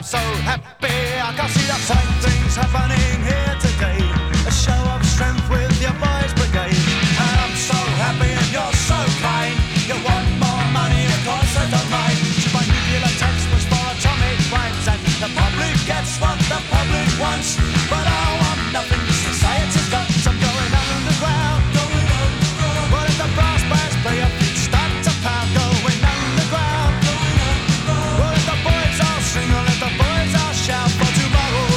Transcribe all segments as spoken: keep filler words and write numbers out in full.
I'm so happy I can see the same things happening here today. A show of strength with your boys brigade. And I'm so happy and you're so kind. You want more money, of course I don't mind. My nuclear text was for atomic crimes, and the public gets what the public wants. But I want nothing, society's got. I'm going underground, going underground. But if the brass bands play up, start to pound. Going underground, going underground. Well, if the boys all sing, or if the boys all shout for tomorrow.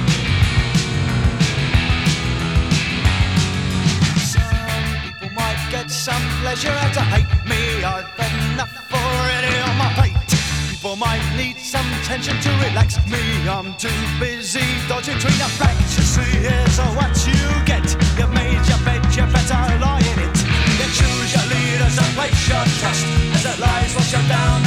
Some people might get some pleasure out of hate me. I've had enough already on my plate. People might need some tension to relax me. I'm too busy dodging between the facts. You see, here's what you get. You've made your bed, you better lie in it. You choose your leaders and place your trust. As it lies, wash you down